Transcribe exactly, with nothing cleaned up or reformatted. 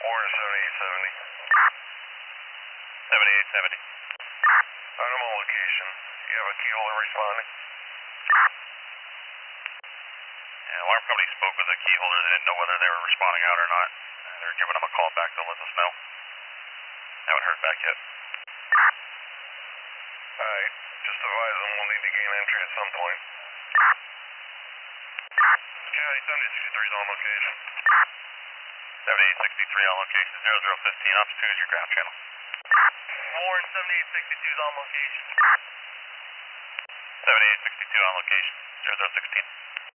Warren seventy-eight seventy. seventy-eight seventy. Item on location. You have a key holder responding? Yeah, alarm company spoke with the key holder. They didn't know whether they were responding out or not. And they're giving them a call back to let us know. Haven't heard back yet. Alright, just advise them we'll need to gain entry at some point. County seventy-eight sixty-three is on location. seventy-eight sixty-three on location. zero zero fifteen. Opportunity is your ground channel. Warren seventy-eight sixty-two is on location. seventy-eight sixty-two on location. zero zero sixteen.